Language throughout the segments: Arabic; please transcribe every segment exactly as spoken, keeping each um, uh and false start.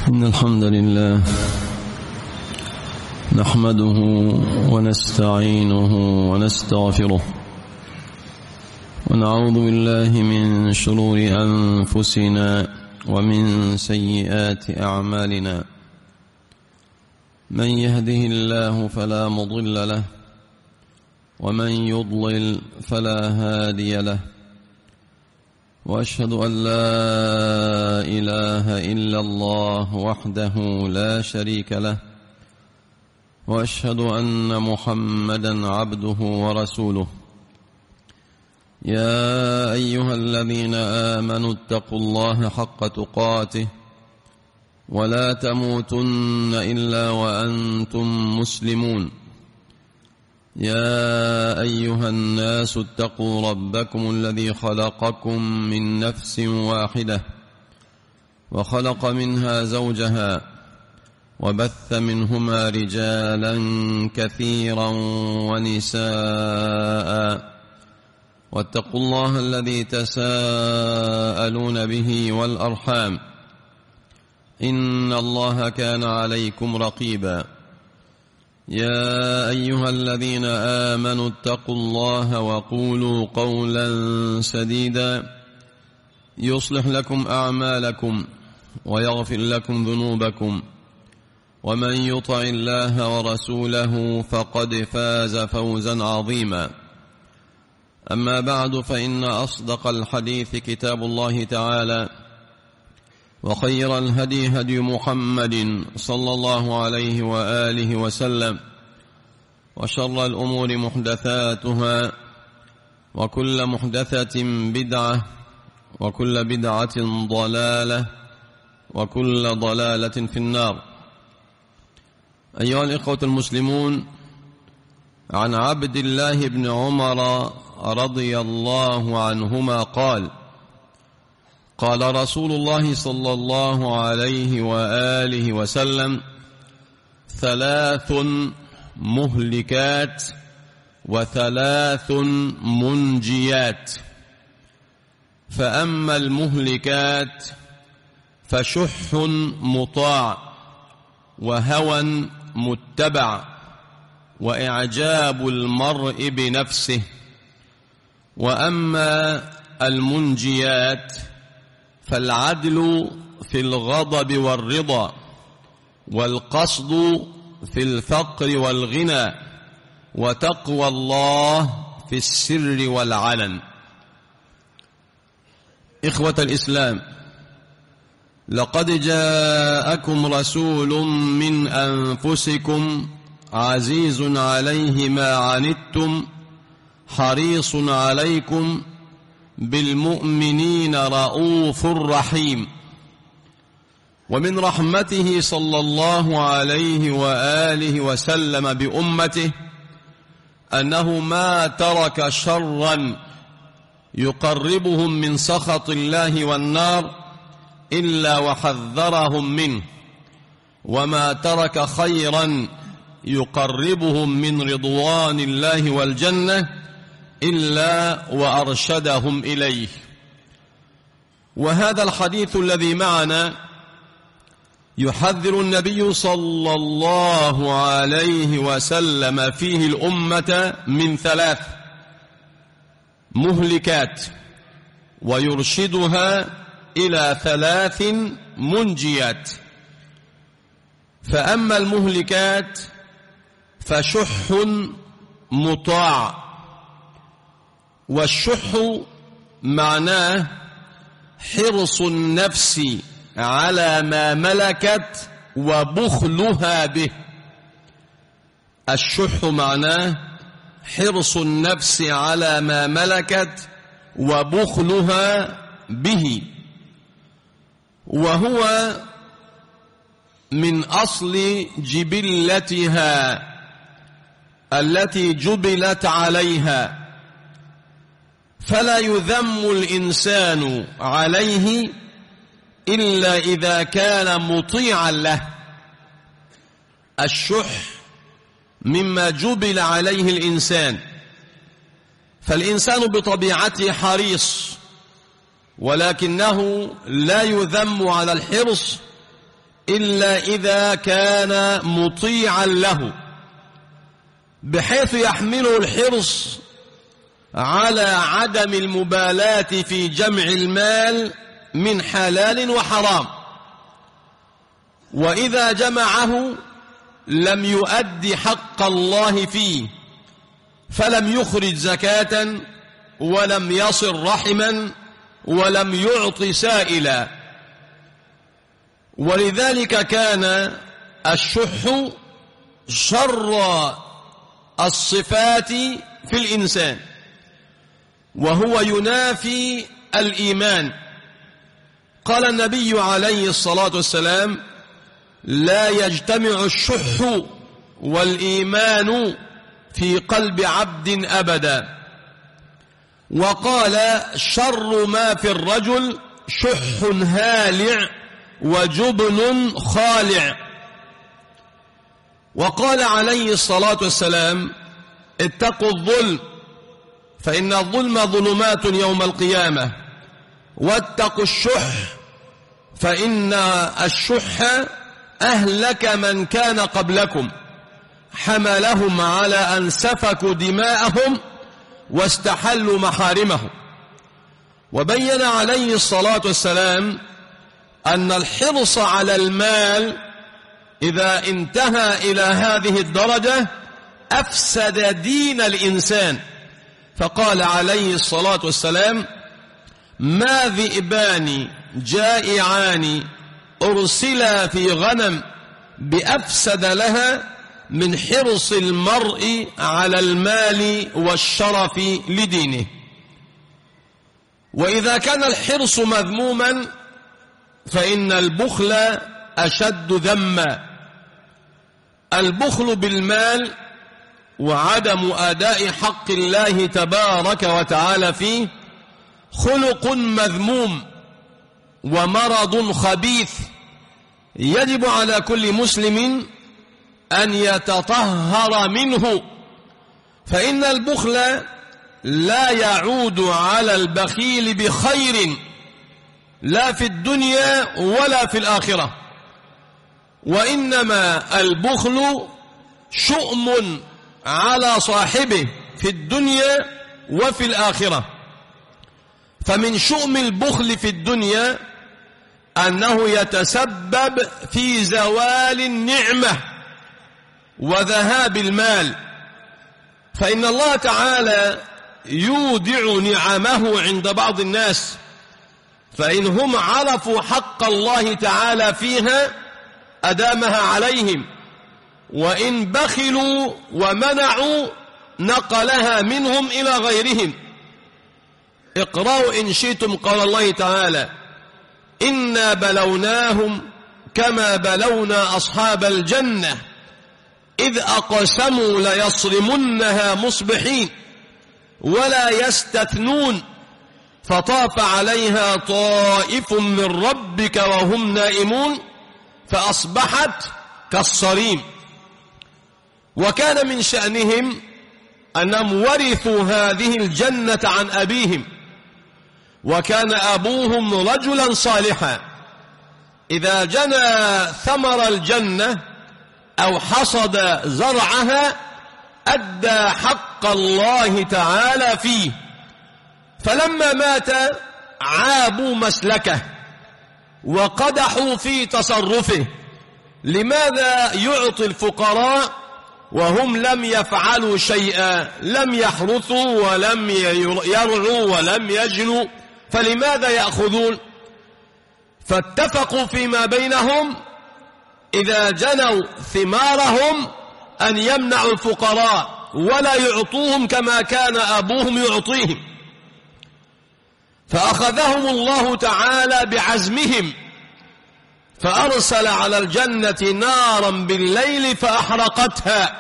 إن الحمد لله نحمده ونستعينه ونستغفره ونعوذ بالله من شرور أنفسنا ومن سيئات أعمالنا. من يهده الله فلا مضل له ومن يضلل فلا هادي له، وأشهد أن لا إله إلا الله وحده لا شريك له، وأشهد أن محمدا عبده ورسوله. يا أيها الذين آمنوا اتقوا الله حق تقاته ولا تموتن إلا وأنتم مسلمون. يا أيها الناس اتقوا ربكم الذي خلقكم من نفس واحدة وخلق منها زوجها وبث منهما رجالا كثيرا ونساء، واتقوا الله الذي تساءلون به والأرحام إن الله كان عليكم رقيبا. يا أيها الذين آمنوا اتقوا الله وقولوا قولا سديدا يصلح لكم أعمالكم ويغفر لكم ذنوبكم، ومن يطع الله ورسوله فقد فاز فوزا عظيما. أما بعد، فإن أصدق الحديث كتاب الله تعالى، وخير الهدي هدي محمد صلى الله عليه وآله وسلم، وشر الأمور محدثاتها، وكل محدثة بدعة، وكل بدعة ضلالة، وكل ضلالة في النار. أيها الإخوة المسلمون، عن عبد الله بن عمر رضي الله عنهما قال: قال رسول الله صلى الله عليه وآله وسلم: ثلاث مهلكات وثلاث منجيات. فأما المهلكات فشح مطاع وهوى متبع وإعجاب المرء بنفسه. وأما المنجيات فالعدل في الغضب والرضا، والقصد في الفقر والغنى، وتقوى الله في السر والعلن. إخوة الإسلام، لقد جاءكم رسول من أنفسكم عزيز عليه ما عنتم حريص عليكم بالمؤمنين رؤوف رحيم. ومن رحمته صلى الله عليه وآله وسلم بأمته أنه ما ترك شرا يقربهم من سخط الله والنار إلا وحذرهم منه، وما ترك خيرا يقربهم من رضوان الله والجنة إلا وأرشدهم إليه. وهذا الحديث الذي معنا يحذر النبي صلى الله عليه وسلم فيه الأمة من ثلاث مهلكات، ويرشدها إلى ثلاث منجيات. فأما المهلكات فشح مطاع، والشح معناه حرص النفس على ما ملكت وبخلها به. الشح معناه حرص النفس على ما ملكت وبخلها به، وهو من أصل جبلتها التي جبلت عليها، فلا يذم الإنسان عليه إلا إذا كان مطيعا له. الشح مما جبل عليه الإنسان، فالإنسان بطبيعته حريص، ولكنه لا يذم على الحرص إلا إذا كان مطيعا له، بحيث يحمله الحرص على عدم المبالاة في جمع المال من حلال وحرام، وإذا جمعه لم يؤد حق الله فيه، فلم يخرج زكاة ولم يصل رحما ولم يعط سائلا. ولذلك كان الشح شر الصفات في الإنسان، وهو ينافي الإيمان. قال النبي عليه الصلاة والسلام: لا يجتمع الشح والإيمان في قلب عبد أبدا. وقال: شر ما في الرجل شح هالع وجبن خالع. وقال عليه الصلاة والسلام: اتقوا الظلم فإن الظلم ظلمات يوم القيامة، واتقوا الشح فإن الشح أهلك من كان قبلكم، حملهم على أن سفكوا دماءهم واستحلوا محارمهم. وبين عليه الصلاة والسلام أن الحرص على المال إذا انتهى إلى هذه الدرجة أفسد دين الإنسان، فقال عليه الصلاة والسلام: ما ذئبان جائعان أرسلا في غنم بأفسد لها من حرص المرء على المال والشرف لدينه. وإذا كان الحرص مذموما فإن البخل أشد ذما. البخل بالمال وعدم أداء حق الله تبارك وتعالى فيه خلق مذموم ومرض خبيث، يجب على كل مسلم أن يتطهر منه، فإن البخل لا يعود على البخيل بخير لا في الدنيا ولا في الآخرة، وإنما البخل شؤم على صاحبه في الدنيا وفي الآخرة. فمن شؤم البخل في الدنيا أنه يتسبب في زوال النعمة وذهاب المال، فإن الله تعالى يودع نعمه عند بعض الناس، فإن هم عرفوا حق الله تعالى فيها أدامها عليهم، وإن بخلوا ومنعوا نقلها منهم إلى غيرهم. اقرأوا إن شئتم قال الله تعالى: إنا بلوناهم كما بلونا أصحاب الجنة إذ أقسموا ليصرمنها مصبحين ولا يستثنون فطاف عليها طائف من ربك وهم نائمون فأصبحت كالصريم. وكان من شأنهم أنهم ورثوا هذه الجنة عن أبيهم، وكان أبوهم رجلا صالحا، إذا جنى ثمر الجنة أو حصد زرعها أدى حق الله تعالى فيه، فلما مات عابوا مسلكه وقدحوا في تصرفه. لماذا يعطي الفقراء وهم لم يفعلوا شيئا؟ لم يحرثوا ولم يرعوا ولم يجنوا، فلماذا يأخذون؟ فاتفقوا فيما بينهم إذا جنوا ثمارهم أن يمنعوا الفقراء ولا يعطوهم كما كان أبوهم يعطيهم، فأخذهم الله تعالى بعزمهم فأرسل على الجنة نارا بالليل فأحرقتها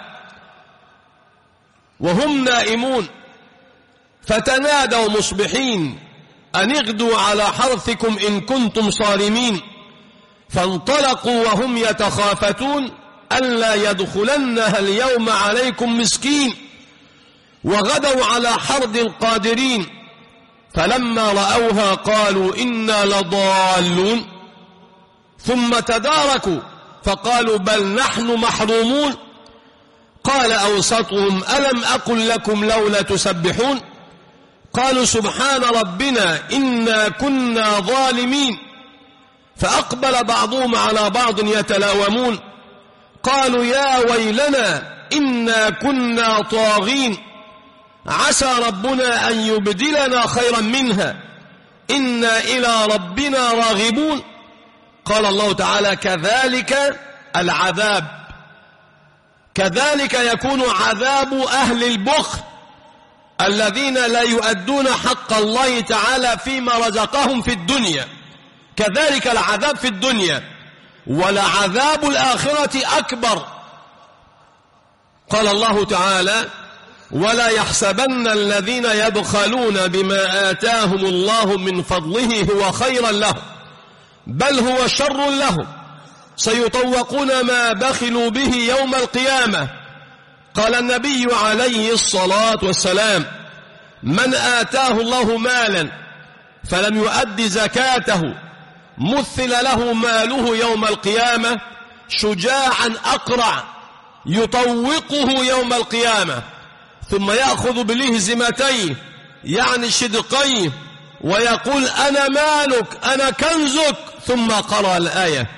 وهم نائمون، فتنادوا مصبحين أن اغدوا على حرثكم إن كنتم صارمين، فانطلقوا وهم يتخافتون ألا يدخلنها اليوم عليكم مسكين، وغدوا على حرد قادرين، فلما رأوها قالوا إنا لضالون. ثم تداركوا فقالوا بل نحن محرومون. قال أوسطهم ألم أقل لكم لولا تسبحون؟ قالوا سبحان ربنا إنا كنا ظالمين. فأقبل بعضهم على بعض يتلاومون قالوا يا ويلنا إنا كنا طاغين عسى ربنا أن يبدلنا خيرا منها إنا إلى ربنا راغبون. قال الله تعالى كذلك العذاب، كذلك يكون عذاب أهل البخل الذين لا يؤدون حق الله تعالى فيما رزقهم في الدنيا، كذلك العذاب في الدنيا، ولعذاب الآخرة أكبر. قال الله تعالى ولا يحسبن الذين يبخلون بما آتاهم الله من فضله هو خيرا لهم بل هو شر لهم سيطوقون ما بخلوا به يوم القيامة. قال النبي عليه الصلاة والسلام من آتاه الله مالا فلم يؤد زكاته مثل له ماله يوم القيامة شجاعا أقرع يطوقه يوم القيامة ثم يأخذ بلهزمتيه يعني شدقيه ويقول أنا مالك أنا كنزك، ثم قرأ الآية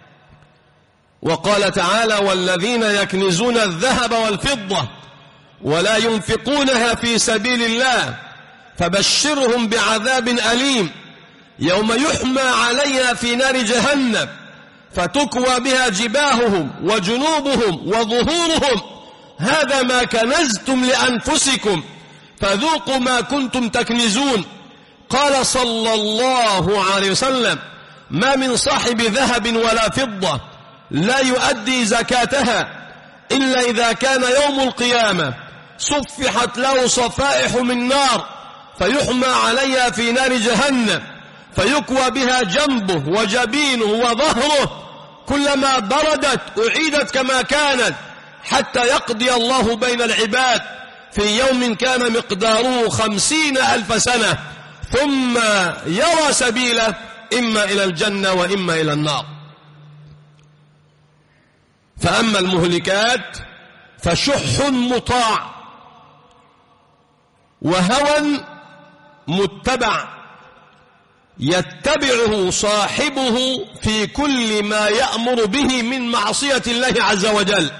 وقال تعالى والذين يكنزون الذهب والفضة ولا ينفقونها في سبيل الله فبشرهم بعذاب أليم يوم يحمى عليها في نار جهنم فتكوى بها جباههم وجنوبهم وظهورهم هذا ما كنزتم لأنفسكم فذوقوا ما كنتم تكنزون. قال صلى الله عليه وسلم ما من صاحب ذهب ولا فضة لا يؤدي زكاتها إلا إذا كان يوم القيامة صفحت له صفائح من نار فيحمى عليها في نار جهنم فيكوى بها جنبه وجبينه وظهره كلما بردت أعيدت كما كانت حتى يقضي الله بين العباد في يوم كان مقداره خمسين ألف سنة ثم يرى سبيله إما إلى الجنة وإما إلى النار. فأما المهلكات فشح مطاع وهوى متبع يتبعه صاحبه في كل ما يأمر به من معصية الله عز وجل.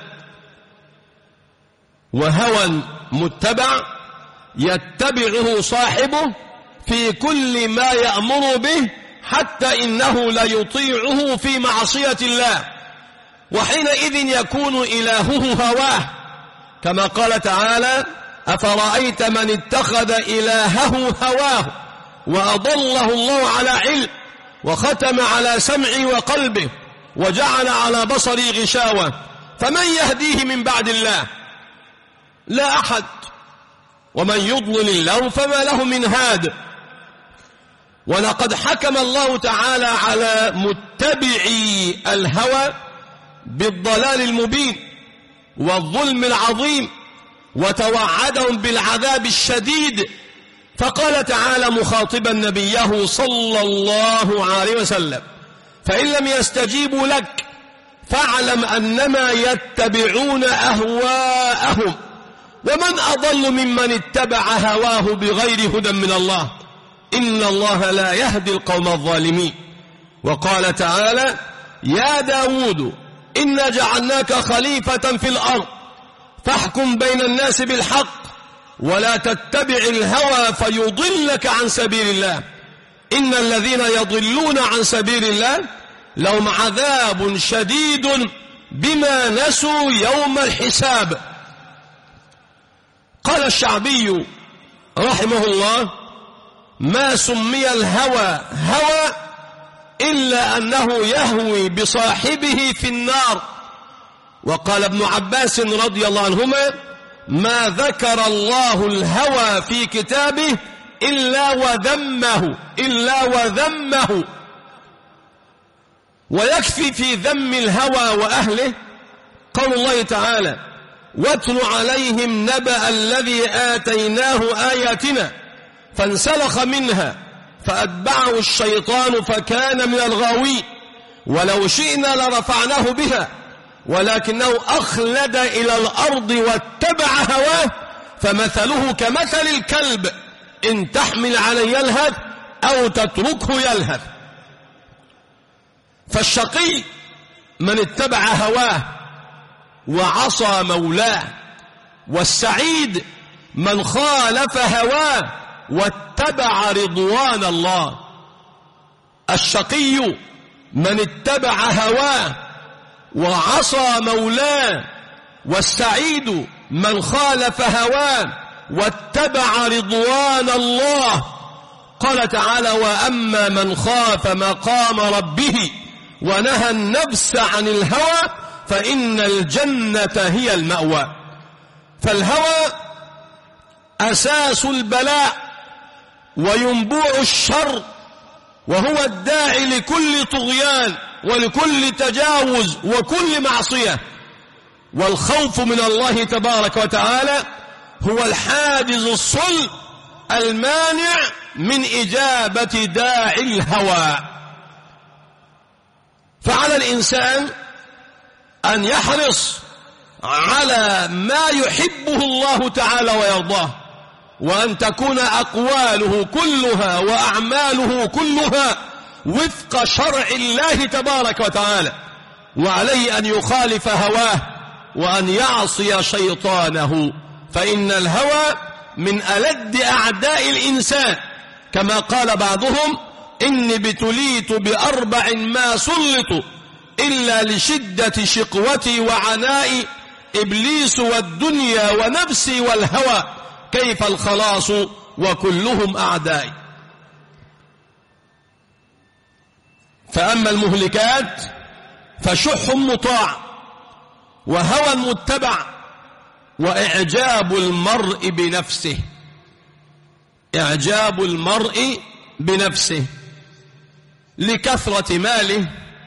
وهوى متبع يتبعه صاحبه في كل ما يأمر به حتى إنه لا يطيعه في معصية الله وحينئذ يكون إلهه هواه كما قال تعالى أفرأيت من اتخذ إلهه هواه وأضله الله على علم وختم على سمعه وقلبه وجعل على بصره غشاوة فمن يهديه من بعد الله لا أحد ومن يضلل الله فما له من هاد. ولقد حكم الله تعالى على متبعي الهوى بالضلال المبين والظلم العظيم وتوعدهم بالعذاب الشديد فقال تعالى مخاطبا نبيه صلى الله عليه وسلم فإن لم يستجيبوا لك فاعلم أنما يتبعون أهواءهم ومن أضل ممن اتبع هواه بغير هدى من الله إن الله لا يهدي القوم الظالمين. وقال تعالى يا داود إنا جعلناك خليفة في الأرض فاحكم بين الناس بالحق ولا تتبع الهوى فيضلك عن سبيل الله إن الذين يضلون عن سبيل الله لهم عذاب شديد بما نسوا يوم الحساب. قال الشعبي رحمه الله ما سمي الهوى هوى إلا أنه يهوي بصاحبه في النار. وقال ابن عباس رضي الله عنهما ما ذكر الله الهوى في كتابه إلا وذمه إلا وذمه. ويكفي في ذم الهوى وأهله قول الله تعالى واتل عليهم نبأ الذي آتيناه آياتنا فانسلخ منها فأتبعه الشيطان فكان من الغاوين ولو شئنا لرفعناه بها ولكنه أخلد إلى الأرض واتبع هواه فمثله كمثل الكلب إن تحمل عليه يلهث أو تتركه يلهث. فالشقي من اتبع هواه وعصى مولاه، والسعيد من خالف هواه واتبع رضوان الله. الشقي من اتبع هواه وعصى مولاه، والسعيد من خالف هواه واتبع رضوان الله. قال تعالى: وأما من خاف مقام ربه ونهى النفس عن الهوى فإن الجنة هي المأوى. فالهوى أساس البلاء وينبوع الشر، وهو الداعي لكل طغيان ولكل تجاوز وكل معصية. والخوف من الله تبارك وتعالى هو الحاجز الصلب المانع من إجابة داعي الهوى. فعلى الإنسان أن يحرص على ما يحبه الله تعالى ويرضاه، وأن تكون أقواله كلها وأعماله كلها وفق شرع الله تبارك وتعالى، وعليه أن يخالف هواه وأن يعصي شيطانه، فإن الهوى من ألد أعداء الإنسان، كما قال بعضهم: إني ابتليت بأربع ما سلط إلا لشدة شقوتي وعنائي، إبليس والدنيا ونفسي والهوى، كيف الخلاص وكلهم أعدائي. فأما المهلكات فشح مطاع وهوى متبع وإعجاب المرء بنفسه. إعجاب المرء بنفسه لكثرة ماله،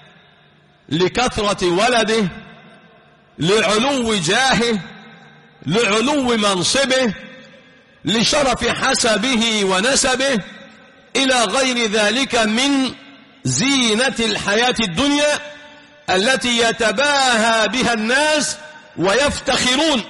لكثرة ولده، لعلو جاهه، لعلو منصبه، لشرف حسبه ونسبه، إلى غير ذلك من زينة الحياة الدنيا التي يتباهى بها الناس ويفتخرون.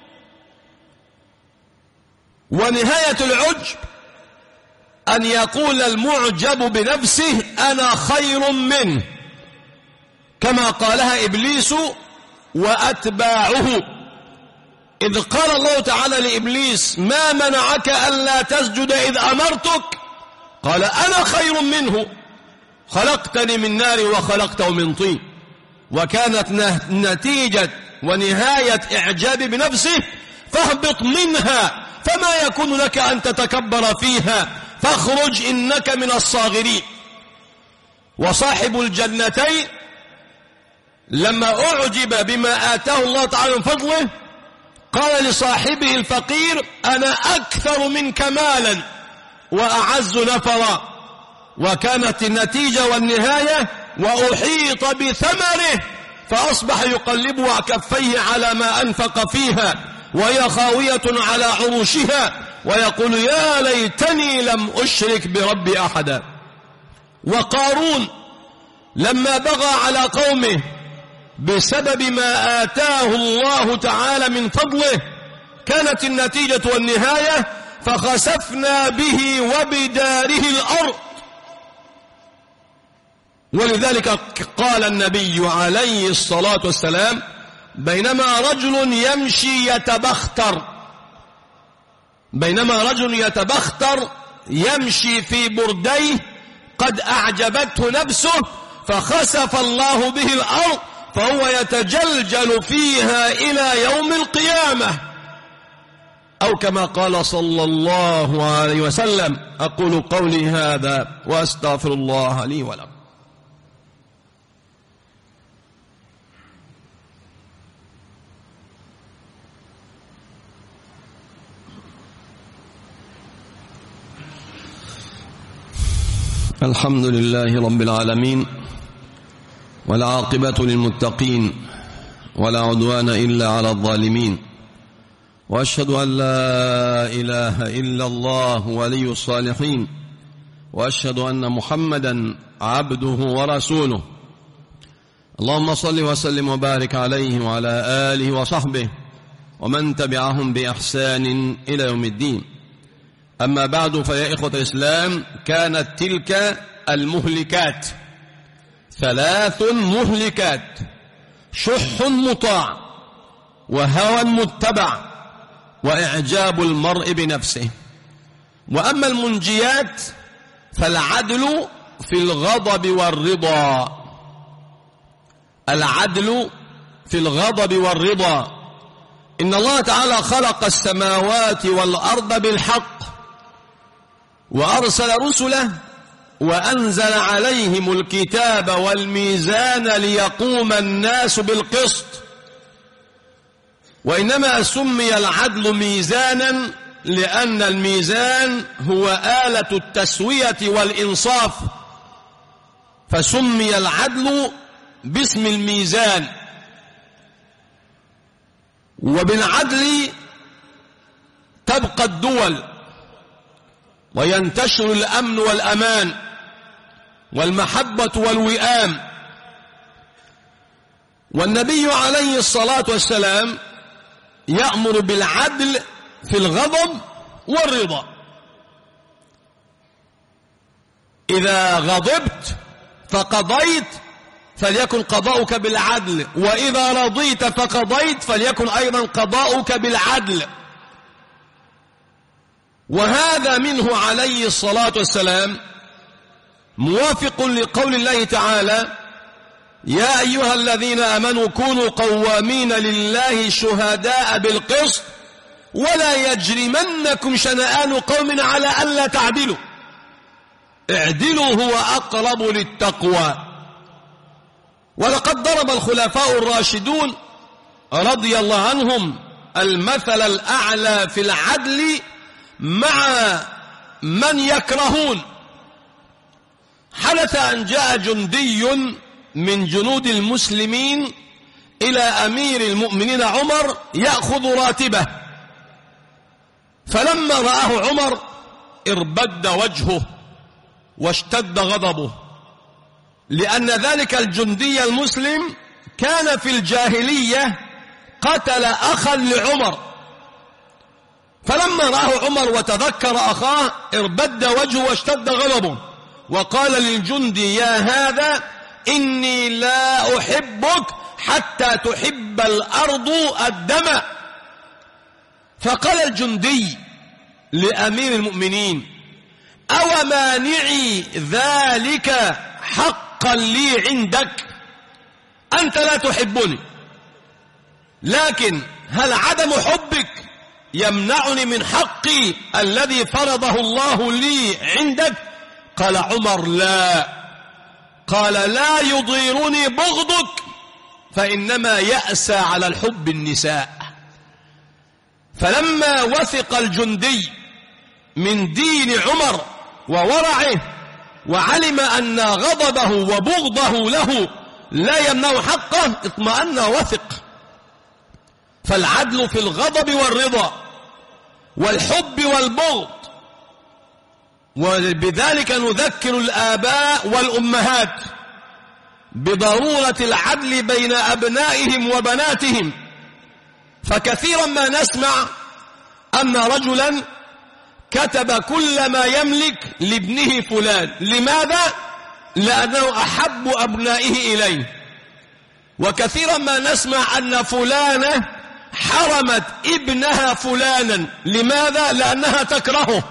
ونهاية العجب أن يقول المعجب بنفسه: أنا خير منه، كما قالها إبليس وأتباعه، إذ قال الله تعالى لإبليس: ما منعك ألا تسجد إذ أمرتك؟ قال: أنا خير منه، خلقتني من نار وخلقته من طين. وكانت نتيجة ونهاية إعجاب بنفسه: فاهبط منها فما يكون لك أن تتكبر فيها فاخرج إنك من الصاغرين. وصاحب الجنتين لما أعجب بما آتاه الله تعالى من فضله قال لصاحبه الفقير: أنا أكثر منك مالا وأعز نفرا. وكانت النتيجة والنهاية: وأحيط بثمره فأصبح يقلب كفيه على ما أنفق فيها وهي خاوية على عروشها ويقول: يا ليتني لم أشرك بربي أحدا. وقارون لما بغى على قومه بسبب ما آتاه الله تعالى من فضله كانت النتيجة والنهاية: فخسفنا به وبداره الأرض. ولذلك قال النبي عليه الصلاة والسلام: بينما رجل يمشي يتبختر بينما رجل يتبختر يمشي في برديه قد أعجبته نفسه فخسف الله به الأرض فهو يتجلجل فيها إلى يوم القيامة، أو كما قال صلى الله عليه وسلم. أقول قولي هذا وأستغفر الله لي ولكم. الحمد لله رب العالمين، والعاقبة للمتقين، ولا عدوان إلا على الظالمين، وأشهد أن لا إله إلا الله ولي الصالحين، وأشهد أن محمدا عبده ورسوله اللهم صل وسلم وبارك عليه وعلى آله وصحبه ومن تبعهم بإحسان إلى يوم الدين. أما بعد، فيا إخوة الإسلام، كانت تلك المهلكات ثلاث مهلكات: شح مطاع، وهوى متبع، وإعجاب المرء بنفسه. وأما المنجيات فالعدل في الغضب والرضا. العدل في الغضب والرضا. إن الله تعالى خلق السماوات والأرض بالحق، وأرسل رسله، وأنزل عليهم الكتاب والميزان ليقوم الناس بالقسط. وإنما سمي العدل ميزانا لأن الميزان هو آلة التسوية والإنصاف، فسمي العدل باسم الميزان. وبالعدل تبقى الدول، وينتشر الأمن والأمان والمحبة والوئام. والنبي عليه الصلاة والسلام يأمر بالعدل في الغضب والرضا. إذا غضبت فقضيت فليكن قضاؤك بالعدل، وإذا رضيت فقضيت فليكن أيضا قضاؤك بالعدل. وهذا منه عليه الصلاة والسلام موافق لقول الله تعالى: يا أيها الذين آمنوا كونوا قوامين لله شهداء بالقسط ولا يجرمنكم شنآن قوم على ألا تعدلوا اعدلوا هو أقرب للتقوى. ولقد ضرب الخلفاء الراشدون رضي الله عنهم المثل الأعلى في العدل مع من يكرهون. حدث أن جاء جندي من جنود المسلمين إلى أمير المؤمنين عمر يأخذ راتبه، فلما رآه عمر اربد وجهه واشتد غضبه، لأن ذلك الجندي المسلم كان في الجاهلية قتل أخا لعمر. فلما رآه عمر وتذكر أخاه اربد وجهه واشتد غضبه، وقال للجندي: يا هذا إني لا أحبك حتى تحب الأرض الدم. فقال الجندي لأمير المؤمنين: أو مانعي ذلك حقا لي عندك؟ أنت لا تحبني، لكن هل عدم حبك يمنعني من حقي الذي فرضه الله لي عندك؟ قال عمر: لا. قال: لا يضيرني بغضك، فإنما يأسى على الحب النساء. فلما وثق الجندي من دين عمر وورعه وعلم أن غضبه وبغضه له لا يمنع حقه اطمأن وثق. فالعدل في الغضب والرضا والحب والبغض. وبذلك نذكر الآباء والأمهات بضرورة العدل بين أبنائهم وبناتهم. فكثيرا ما نسمع أن رجلا كتب كل ما يملك لابنه فلان. لماذا؟ لأنه أحب أبنائه إليه. وكثيرا ما نسمع أن فلانة حرمت ابنها فلانا. لماذا؟ لأنها تكرهه.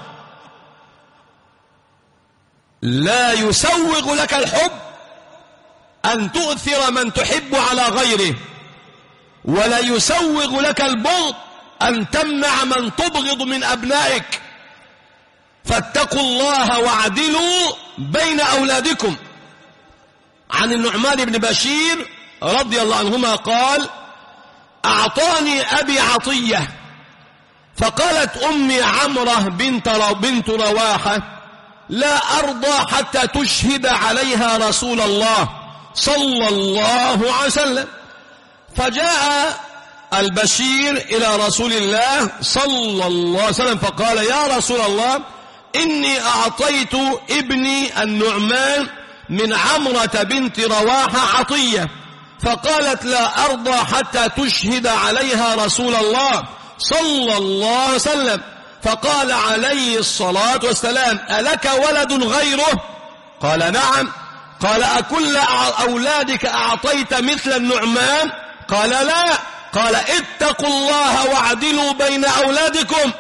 لا يسوغ لك الحب أن تؤثر من تحب على غيره، ولا يسوغ لك البغض أن تمنع من تبغض من أبنائك. فاتقوا الله واعدلوا بين أولادكم. عن النعمان بن بشير رضي الله عنهما قال: أعطاني أبي عطية، فقالت أمي عمرة بنت بنت رواحة: لا أرضى حتى تشهد عليها رسول الله صلى الله عليه وسلم. فجاء البشير إلى رسول الله صلى الله عليه وسلم فقال: يا رسول الله، إني أعطيت ابني النعمان من عمرة بنت رواحة عطية، فقالت لا أرضى حتى تشهد عليها رسول الله صلى الله عليه وسلم. فقال عليه الصلاة والسلام ألك ولد غيره؟ قال نعم. قال أكل أولادك أعطيت مثل النعمان؟ قال لا. قال اتقوا الله واعدلوا بين أولادكم.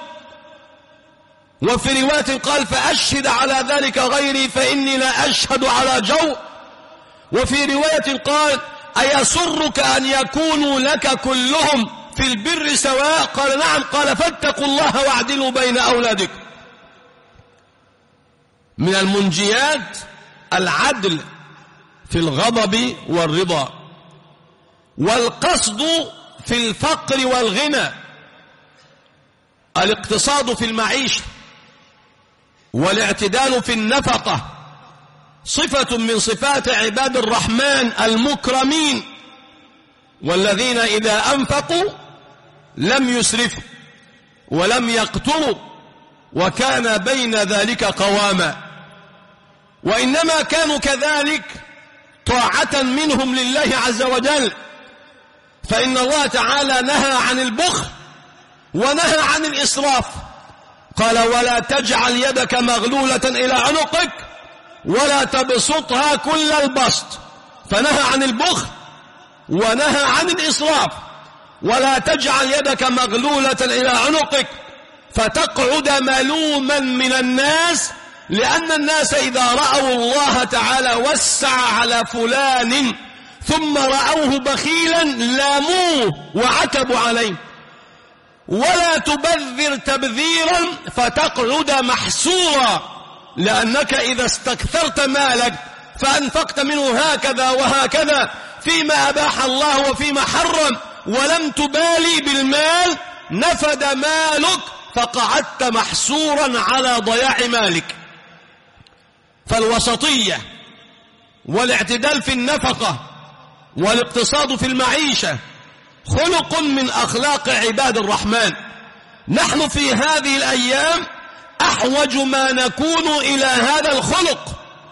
وفي رواية قال فأشهد على ذلك غيري فإني لا أشهد على جو. وفي رواية قال أيسرك أن يكونوا لك كلهم في البر سواء؟ قال نعم. قال فاتقوا الله واعدلوا بين أولادكم. من المنجيات العدل في الغضب والرضا، والقصد في الفقر والغنى، الاقتصاد في المعيشة والاعتدال في النفقة صفة من صفات عباد الرحمن المكرمين، والذين إذا أنفقوا لم يسرفوا ولم يقتروا وكان بين ذلك قواما، وإنما كانوا كذلك طاعة منهم لله عز وجل. فإن الله تعالى نهى عن البخل ونهى عن الإسراف، قال ولا تجعل يدك مغلولة إلى عنقك ولا تبسطها كل البسط، فنهى عن البخل ونهى عن الإسراف. ولا تجعل يدك مغلولة إلى عنقك فتقعد ملوما من الناس، لأن الناس إذا رأوا الله تعالى وسع على فلان ثم رأوه بخيلا لاموه وعتبوا عليه. ولا تبذر تبذيرا فتقعد محسورا، لأنك إذا استكثرت مالك فأنفقت منه هكذا وهكذا فيما أباح الله وفيما حرم ولم تبالي بالمال نفد مالك فقعدت محسورا على ضياع مالك. فالوسطية والاعتدال في النفقة والاقتصاد في المعيشة خلق من أخلاق عباد الرحمن. نحن في هذه الأيام أحوج ما نكون إلى هذا الخلق،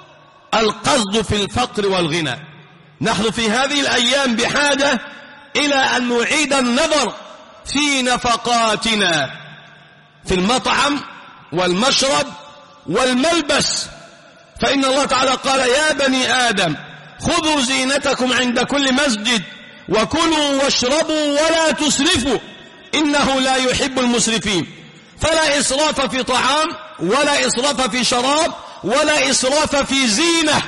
القصد في الفقر والغنى. نحن في هذه الأيام بحاجة إلى أن نعيد النظر في نفقاتنا في المطعم والمشرب والملبس. فإن الله تعالى قال يا بني آدم خذوا زينتكم عند كل مسجد وكلوا واشربوا ولا تسرفوا إنه لا يحب المسرفين. فلا إسراف في طعام ولا إسراف في شراب ولا إسراف في زينة.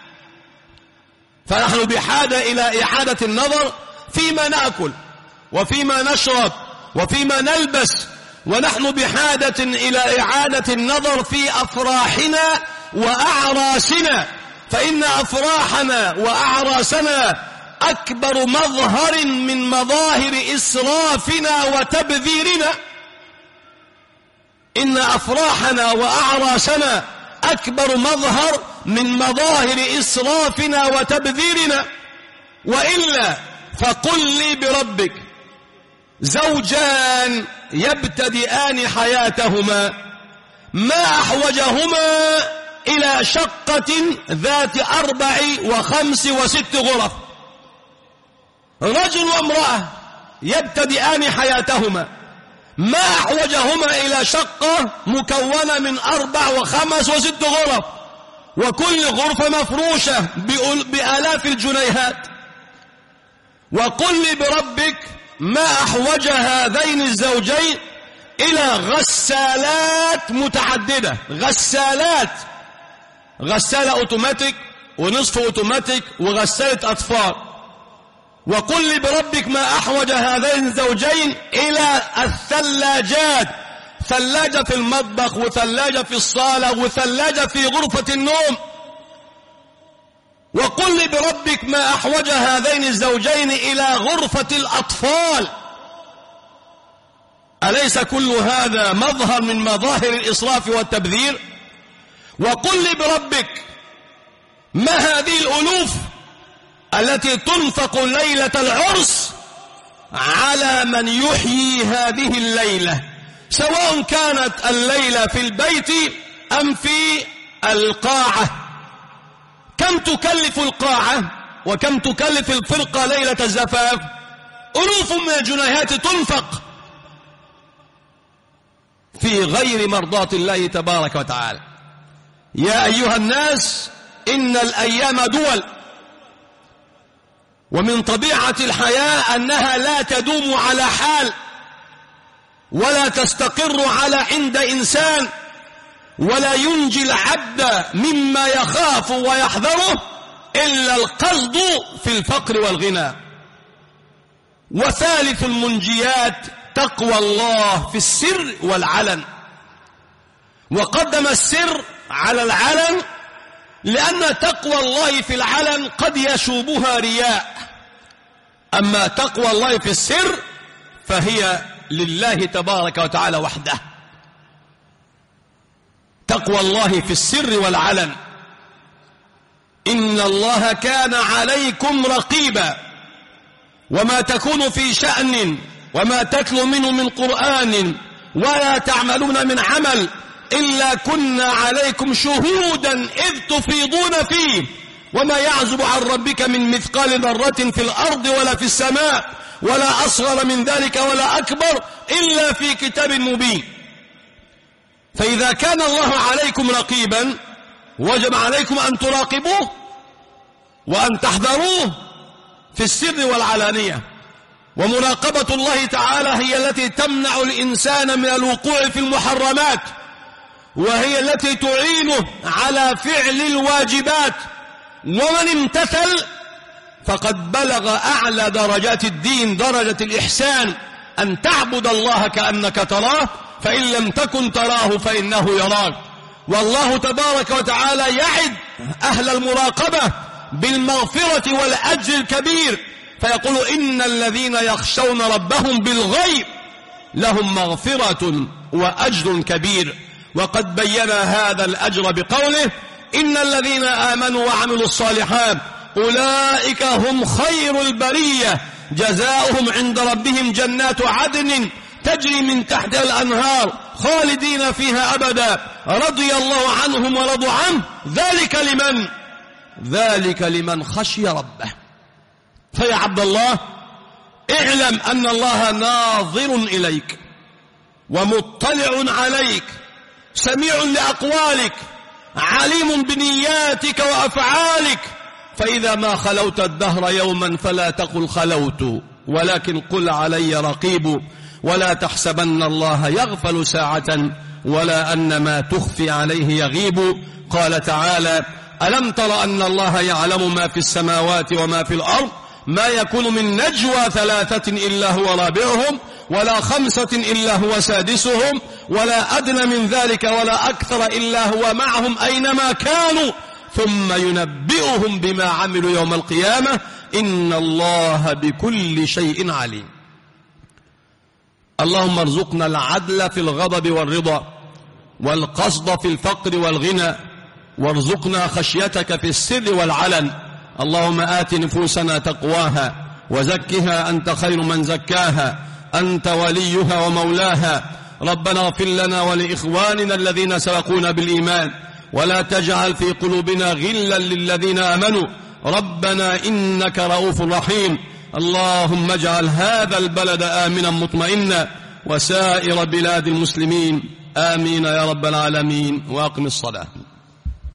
فنحن بحاجة إلى إعادة النظر فيما نأكل وفيما نشرب وفيما نلبس، ونحن بحاجة إلى إعادة النظر في أفراحنا وأعراسنا، فإن أفراحنا وأعراسنا أكبر مظهر من مظاهر إسرافنا وتبذيرنا. إن أفراحنا وأعراسنا أكبر مظهر من مظاهر إسرافنا وتبذيرنا. وإلا فقل لي بربك زوجان يبتدئان حياتهما ما أحوجهما إلى شقة ذات أربع وخمس وست غرف. رجل وامرأة يبتدئان حياتهما ما أحوجهما إلى شقة مكونة من أربع وخمس وست غرف، وكل غرفة مفروشة بآلاف الجنيهات. وقل لي بربك ما أحوج هذين الزوجين إلى غسالات متعددة، غسالات، غسالة أوتوماتيك ونصف أوتوماتيك وغسالة أطفال. وقل لي بربك ما أحوج هذين الزوجين إلى الثلاجات، ثلاجة في المطبخ وثلاجة في الصالة وثلاجة في غرفة النوم. وقل لي بربك ما أحوج هذين الزوجين إلى غرفة الأطفال. أليس كل هذا مظهر من مظاهر الإسراف والتبذير؟ وقل لي بربك ما هذه الألوف التي تنفق ليلة العرس على من يحيي هذه الليلة، سواء كانت الليلة في البيت أم في القاعة. كم تكلف القاعة؟ وكم تكلف الفرقة ليلة الزفاف؟ ألوف من الجنيهات تنفق في غير مرضاة الله تبارك وتعالى. يا أيها الناس إن الأيام دول، ومن طبيعة الحياة أنها لا تدوم على حال ولا تستقر على عند إنسان، ولا ينجي العبد مما يخاف ويحذره إلا القصد في الفقر والغنى. وثالث المنجيات تقوى الله في السر والعلن، وقدم السر على العلن لأن تقوى الله في العلن قد يشوبها رياء، أما تقوى الله في السر فهي لله تبارك وتعالى وحده. تقوى الله في السر والعلن. إن الله كان عليكم رقيبا، وما تكون في شأن وما تتلو منه من قرآن ولا تعملون من عمل إلا كنا عليكم شهودا إذ تفيضون فيه، وما يعزب عن ربك من مثقال ذرة في الأرض ولا في السماء ولا أصغر من ذلك ولا أكبر إلا في كتاب مبين. فإذا كان الله عليكم رقيبا وجب عليكم أن تراقبوه وأن تحذروه في السر والعلانية. ومراقبة الله تعالى هي التي تمنع الإنسان من الوقوع في المحرمات، وهي التي تعينه على فعل الواجبات. ومن امتثل فقد بلغ أعلى درجات الدين، درجة الإحسان، أن تعبد الله كأنك تراه، فإن لم تكن تراه فإنه يراك. والله تبارك وتعالى يعد أهل المراقبة بالمغفرة والأجر الكبير، فيقول إن الذين يخشون ربهم بالغيب لهم مغفرة وأجر كبير. وقد بين هذا الأجر بقوله إن الذين آمنوا وعملوا الصالحات أولئك هم خير البرية جزاؤهم عند ربهم جنات عدن تجري من تحتها الأنهار خالدين فيها أبدا رضي الله عنهم ورضوا عنه ذلك لمن ذلك لمن خشي ربه. فيا عبد الله اعلم أن الله ناظر إليك ومطلع عليك، سميع لأقوالك، عليم بنياتك وأفعالك. فإذا ما خلوت الدهر يوما فلا تقل خلوت، ولكن قل علي رقيب. ولا تحسبن الله يغفل ساعة ولا أن ما تخفي عليه يغيب. قال تعالى ألم تر أن الله يعلم ما في السماوات وما في الأرض ما يكون من نجوى ثلاثة إلا هو رابعهم ولا خمسة إلا هو سادسهم ولا أدنى من ذلك ولا أكثر إلا هو معهم أينما كانوا ثم ينبئهم بما عملوا يوم القيامة إن الله بكل شيء عليم. اللهم ارزقنا العدل في الغضب والرضا والقصد في الفقر والغنى، وارزقنا خشيتك في السر والعلن. اللهم آت نفوسنا تقواها وزكها أنت خير من زكاها أنت وليها ومولاها. ربنا اغفر لنا ولإخواننا الذين سبقونا بالإيمان ولا تجعل في قلوبنا غلا للذين آمنوا ربنا إنك رؤوف رحيم. اللهم اجعل هذا البلد آمنا مطمئنا وسائر بلاد المسلمين آمين يا رب العالمين. وأقم الصلاة.